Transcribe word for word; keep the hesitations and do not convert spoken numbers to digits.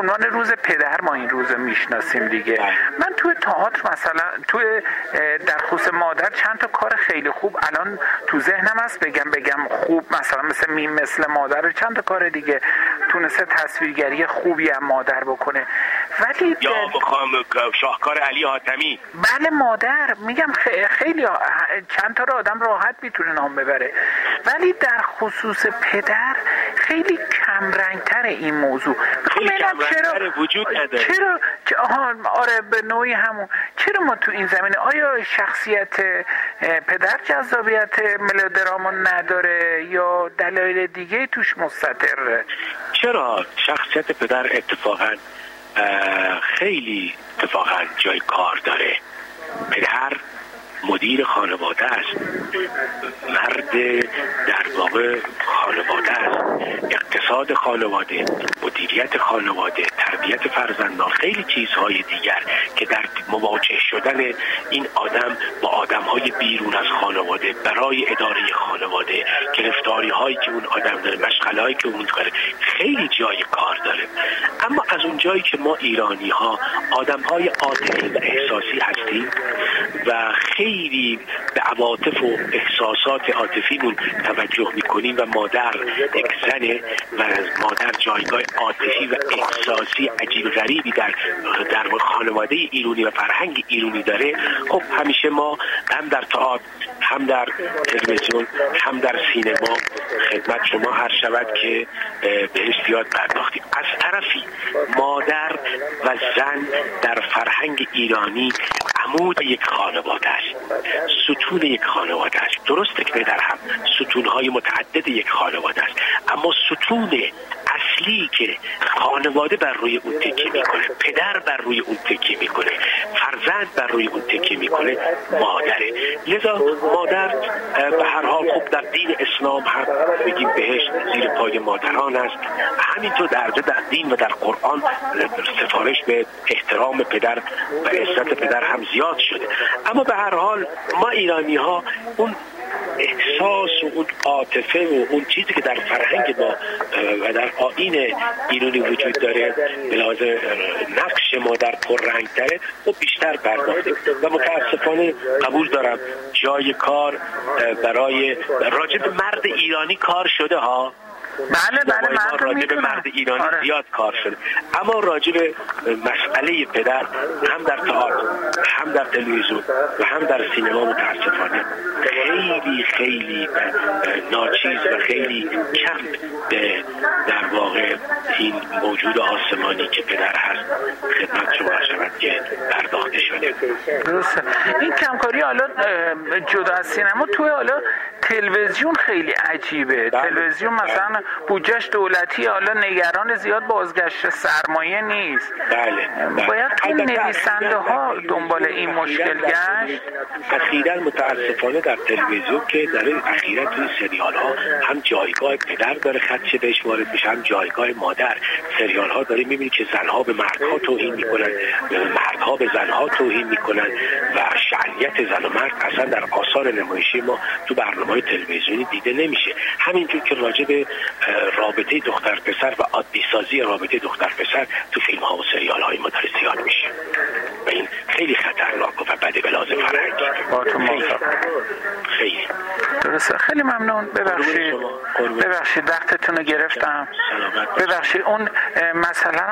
عنوان روز پدر ما این روز میشناسیم دیگه. من توی تئاتر مثلا توی در خصوص مادر چند تا کار خیلی خوب الان تو ذهنم هست بگم بگم خوب، مثلا مثل میم مثل مادر، چند تا کار دیگه تونسته تصویرگری خوبی هم مادر بکنه. ولی یا بخوام شاهکار علی حاتمی، بله مادر میگم خیلی چند تا رو آدم راحت میتونه نام ببره، ولی در خصوص پدر خیلی کم رنگتر این موضوع. خیلی کم رنگتر وجود نداره. چرا که آها آره به نوعی همون چرا ما تو این زمینه آیا شخصیت پدر جذابیت ملودراما نداره یا دلایل دیگه توش مستتره؟ چرا شخصیت پدر اتفاقا خیلی اتفاقا جای کار داره. پدر مدیر خانواده است، مرد در واقع خانواده است، اقتصاد خانواده، مدیریت خانواده، تربیت فرزندان، خیلی چیزهای دیگر که در مواجه شدن این آدم با آدمهای بیرون از خانواده برای اداره خانواده، گرفتاری هایی که اون آدم داره، مشغله هایی که اون داره، خیلی جای کار داره. اما از اون جایی که ما ایرانی ها آدم های عاطفی و احساسی هستیم و خیلی به عواطف و احساسات عاطفیمون توجه میکنیم و مادر یک زنه و از مادر جایگاه عاطفی و احساسی عجیب غریبی در در خانواده ایرانی و فرهنگ ایرانی داره، خب همیشه ما هم در تئاتر، هم در تلویزیون، هم در سینما خدمت شما عرض شود که بهش زیاد پرداختیم. از طرفی مادر و زن در فرهنگ ایرانی عمود یک خانواده است، ستون یک خانواده است. درسته که در هم ستونهای متعدد یک خانواده است، اما ستون اصلی که خانواده بر روی اون تکیه میکنه، پدر بر روی اون تکیه میکنه، فرزند بر روی اون تکیه میکنه، مادره. لذا مادر به هر حال خوب در دین اسلام هم بگیم بهشت زیر پای مادران است، همینطور در در دین و در قرآن سفارش به احترام پدر و عزت پدر هم زیاد شده. اما به هر حال ما ایرانی ها اون احساس و اون عاطفه و اون چیزی که در فرهنگ ما و در آیین ایرانی وجود داره به لحاظ نقش ما در پررنگ تره و بیشتر پرداختیم و متاسفانه قبول دارم جای کار برای راجب مرد ایرانی کار شده ها. بله بله من رو راجب مرد ایرانی آره. زیاد کار شده، اما راجب مسئله پدر هم در تئاتر، هم در تلویزیون و هم در سینما متاسفانه خیلی خیلی ناچیز و خیلی کم به در واقع این موجود آسمانی که پدر هست خدمت شما شود که پرداخته شده. درسته. این کمکاری حالا جدا از سینما توی حالا تلویزیون خیلی عجیبه. بله. تلویزیون مثلا بودجهش دولتی، حالا نگران زیاد بازگشت سرمایه نیست. بله. بله. باید این نویسنده ها دنبال این مشکل گشت. اخیراً متاسفانه در تلویزیون که در اخیراً توی سریال ها هم جایگاه پدر داره خدشه بهش وارد میشه، هم جایگاه مادر. سریال ها داره میبینی که زنها به مردها توهین میکنن، مردها به زنها توهین میکنن و شأنیت زن و مرد اصلا در آثار نمایشی ما تو برنامه‌های تلویزیونی دیده نمیشه. همینجور که راجع به رابطه دختر پسر و عادی سازی رابطه دختر پسر تو فیلم ها و سریال های ما داره زیاد میشه و این خیلی خطرناک و بده به لحاظ فرهنگی. خیلی. خیلی درسته. خیلی ممنون. ببخشید ببخشید وقتتون رو گرفتم. ببخشید اون مثلا